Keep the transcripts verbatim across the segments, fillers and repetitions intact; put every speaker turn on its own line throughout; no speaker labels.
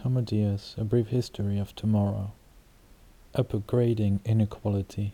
Homo Deus, A Brief History of Tomorrow. Upgrading Inequality.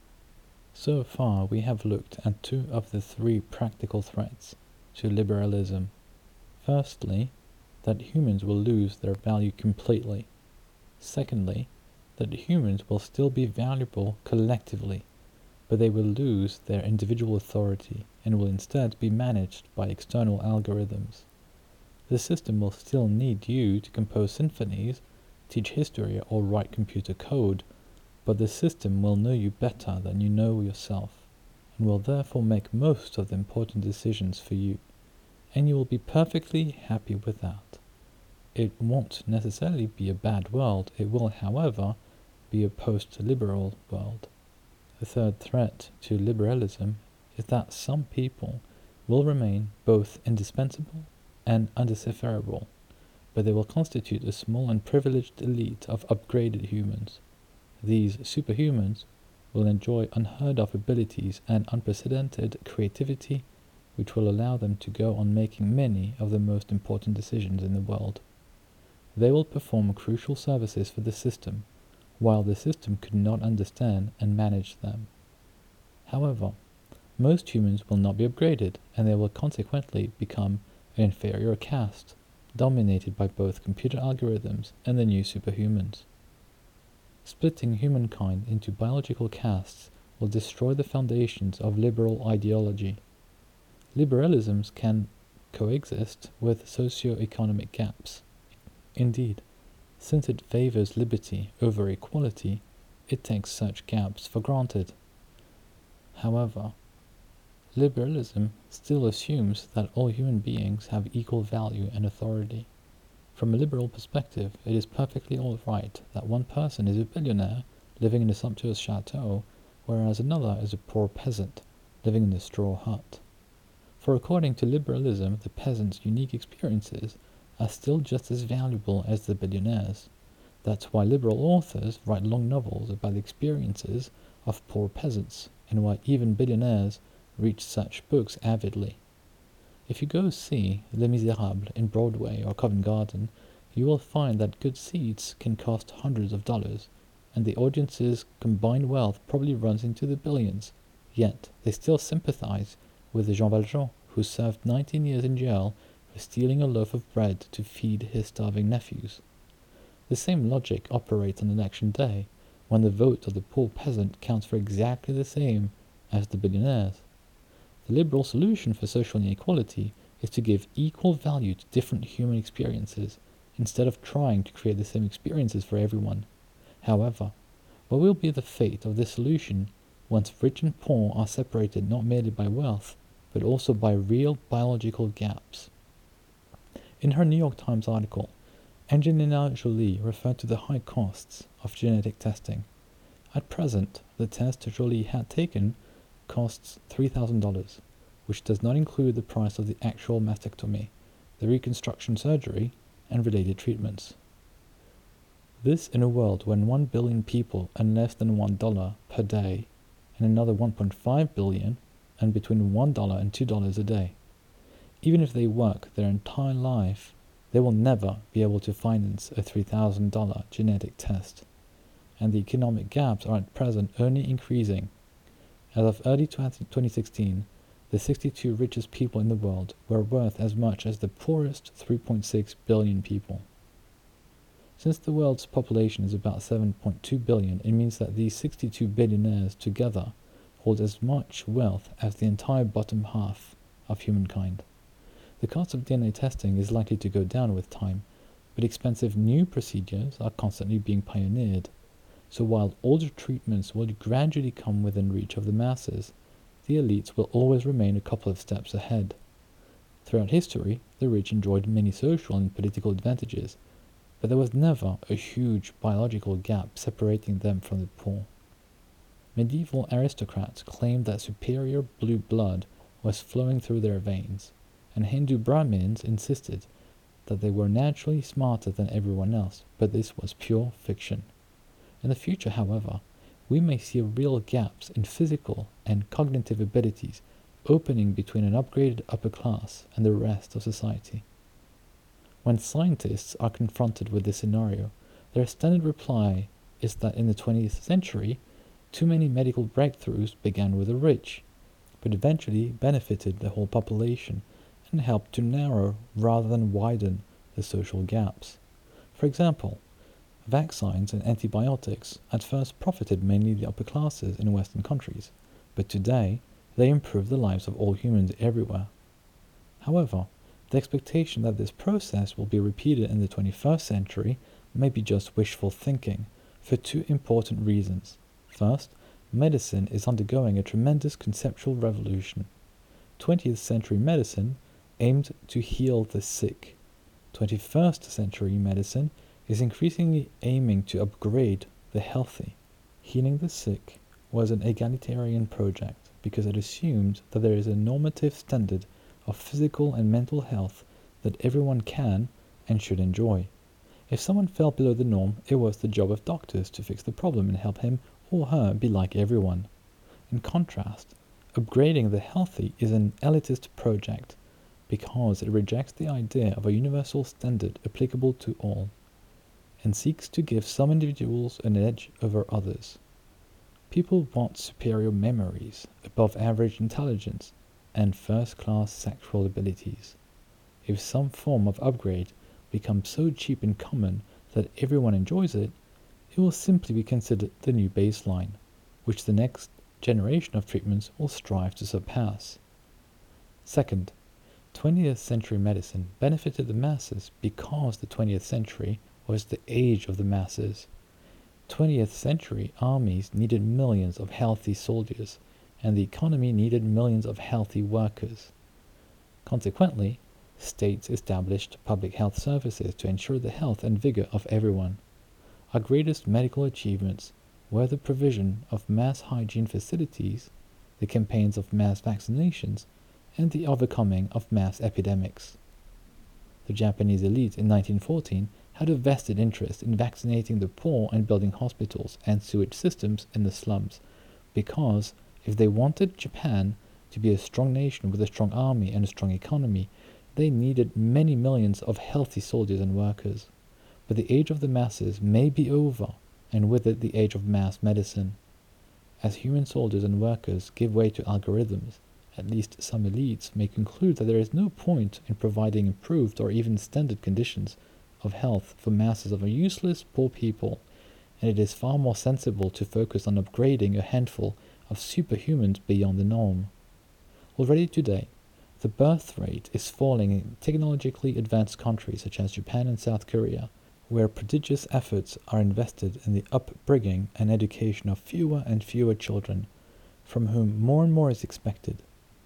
So far we have looked at two of the three practical threats to liberalism. Firstly, that humans will lose their value completely. Secondly, that humans will still be valuable collectively, but they will lose their individual authority and will instead be managed by external algorithms. The system will still need you to compose symphonies, teach history, or write computer code, but the system will know you better than you know yourself, and will therefore make most of the important decisions for you, and you will be perfectly happy with that. It won't necessarily be a bad world, it will, however, be a post-liberal world. The third threat to liberalism is that some people will remain both indispensable and undecipherable, but they will constitute a small and privileged elite of upgraded humans. These superhumans will enjoy unheard-of abilities and unprecedented creativity, which will allow them to go on making many of the most important decisions in the world. They will perform crucial services for the system, while the system could not understand and manage them. However, most humans will not be upgraded, and they will consequently become an inferior caste, dominated by both computer algorithms and the new superhumans. Splitting humankind into biological castes will destroy the foundations of liberal ideology. Liberalisms can coexist with socio-economic gaps. Indeed, since it favors liberty over equality, it takes such gaps for granted. However, liberalism still assumes that all human beings have equal value and authority. From a liberal perspective, it is perfectly all right that one person is a billionaire living in a sumptuous chateau, whereas another is a poor peasant living in a straw hut. For according to liberalism, the peasant's unique experiences are still just as valuable as the billionaire's. That's why liberal authors write long novels about the experiences of poor peasants, and why even billionaires read such books avidly. If you go see Les Miserables in Broadway or Covent Garden, you will find that good seats can cost hundreds of dollars, and the audience's combined wealth probably runs into the billions, yet they still sympathize with Jean Valjean, who served nineteen years in jail for stealing a loaf of bread to feed his starving nephews. The same logic operates on election day, when the vote of the poor peasant counts for exactly the same as the billionaire's. The liberal solution for social inequality is to give equal value to different human experiences, instead of trying to create the same experiences for everyone. However, what will be the fate of this solution once rich and poor are separated not merely by wealth, but also by real biological gaps? In her New York Times article, Angelina Jolie referred to the high costs of genetic testing. At present, the test Jolie had taken costs three thousand dollars, which does not include the price of the actual mastectomy, the reconstruction surgery, and related treatments. This in a world when one billion people earn less than one dollar per day, and another one point five billion earn between one dollar and two dollars a day. Even if they work their entire life, they will never be able to finance a three thousand dollars genetic test, and the economic gaps are at present only increasing. As of early twenty sixteen, the sixty-two richest people in the world were worth as much as the poorest three point six billion people. Since the world's population is about seven point two billion, it means that these sixty-two billionaires together hold as much wealth as the entire bottom half of humankind. The cost of D N A testing is likely to go down with time, but expensive new procedures are constantly being pioneered. So while older treatments will gradually come within reach of the masses, the elites will always remain a couple of steps ahead. Throughout history, the rich enjoyed many social and political advantages, but there was never a huge biological gap separating them from the poor. Medieval aristocrats claimed that superior blue blood was flowing through their veins, and Hindu Brahmins insisted that they were naturally smarter than everyone else, but this was pure fiction. In the future, however, we may see real gaps in physical and cognitive abilities opening between an upgraded upper class and the rest of society. When scientists are confronted with this scenario, their standard reply is that in the twentieth century, too many medical breakthroughs began with the rich, but eventually benefited the whole population and helped to narrow rather than widen the social gaps. For example, vaccines and antibiotics at first profited mainly the upper classes in Western countries, but today they improve the lives of all humans everywhere. However, the expectation that this process will be repeated in the twenty-first century may be just wishful thinking, for two important reasons. First, medicine is undergoing a tremendous conceptual revolution. twentieth century medicine aimed to heal the sick. twenty-first century medicine is increasingly aiming to upgrade the healthy. Healing the sick was an egalitarian project because it assumed that there is a normative standard of physical and mental health that everyone can and should enjoy. If someone fell below the norm, it was the job of doctors to fix the problem and help him or her be like everyone. In contrast, upgrading the healthy is an elitist project because it rejects the idea of a universal standard applicable to all, and seeks to give some individuals an edge over others. People want superior memories, above average intelligence, and first-class sexual abilities. If some form of upgrade becomes so cheap and common that everyone enjoys it, it will simply be considered the new baseline, which the next generation of treatments will strive to surpass. Second, twentieth century medicine benefited the masses because the twentieth century was the age of the masses. twentieth century armies needed millions of healthy soldiers, and the economy needed millions of healthy workers. Consequently, states established public health services to ensure the health and vigor of everyone. Our greatest medical achievements were the provision of mass hygiene facilities, the campaigns of mass vaccinations, and the overcoming of mass epidemics. The Japanese elite in nineteen fourteen had a vested interest in vaccinating the poor and building hospitals and sewage systems in the slums, because if they wanted Japan to be a strong nation with a strong army and a strong economy, they needed many millions of healthy soldiers and workers. But the age of the masses may be over, and with it the age of mass medicine. As human soldiers and workers give way to algorithms, at least some elites may conclude that there is no point in providing improved or even standard conditions of health for masses of useless poor people, and it is far more sensible to focus on upgrading a handful of superhumans beyond the norm. Already today, the birth rate is falling in technologically advanced countries such as Japan and South Korea, where prodigious efforts are invested in the upbringing and education of fewer and fewer children, from whom more and more is expected.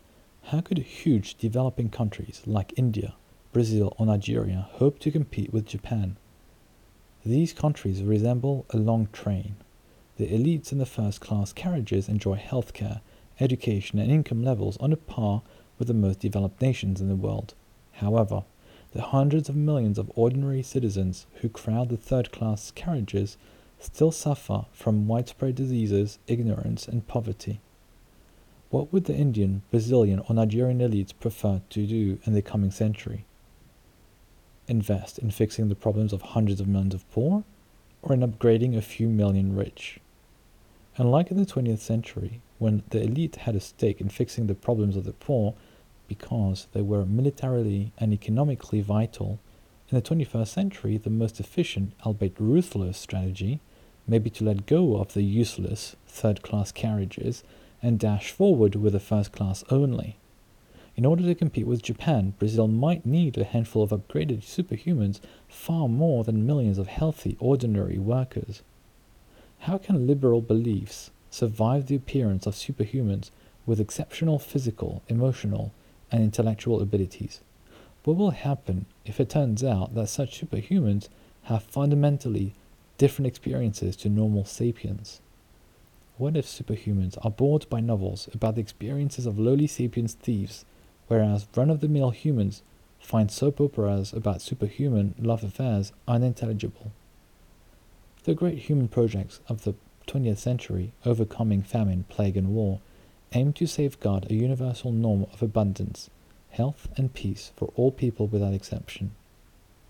How could huge developing countries like India, Brazil, or Nigeria hope to compete with Japan? These countries resemble a long train. The elites in the first-class carriages enjoy healthcare, education, and income levels on a par with the most developed nations in the world. However, the hundreds of millions of ordinary citizens who crowd the third-class carriages still suffer from widespread diseases, ignorance, and poverty. What would the Indian, Brazilian, or Nigerian elites prefer to do in the coming century? Invest in fixing the problems of hundreds of millions of poor, or in upgrading a few million rich? Unlike in the twentieth century, when the elite had a stake in fixing the problems of the poor because they were militarily and economically vital, in the twenty-first century the most efficient, albeit ruthless, strategy may be to let go of the useless third-class carriages and dash forward with the first class only. In order to compete with Japan, Brazil might need a handful of upgraded superhumans far more than millions of healthy, ordinary workers. How can liberal beliefs survive the appearance of superhumans with exceptional physical, emotional, and intellectual abilities? What will happen if it turns out that such superhumans have fundamentally different experiences to normal sapiens? What if superhumans are bored by novels about the experiences of lowly sapiens thieves, whereas run-of-the-mill humans find soap operas about superhuman love affairs unintelligible? The great human projects of the twentieth century, overcoming famine, plague, and war, aim to safeguard a universal norm of abundance, health, and peace for all people without exception.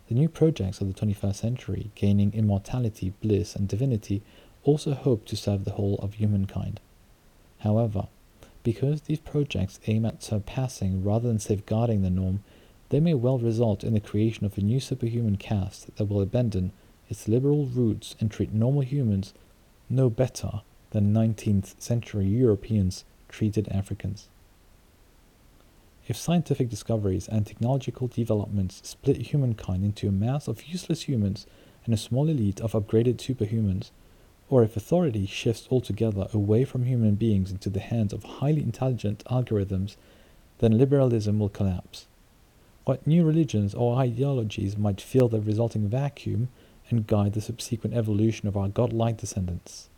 The new projects of the twenty-first century, gaining immortality, bliss, and divinity, also hope to serve the whole of humankind. However, because these projects aim at surpassing rather than safeguarding the norm, they may well result in the creation of a new superhuman caste that will abandon its liberal roots and treat normal humans no better than nineteenth century Europeans treated Africans. If scientific discoveries and technological developments split humankind into a mass of useless humans and a small elite of upgraded superhumans, or if authority shifts altogether away from human beings into the hands of highly intelligent algorithms, then liberalism will collapse. What new religions or ideologies might fill the resulting vacuum and guide the subsequent evolution of our godlike descendants?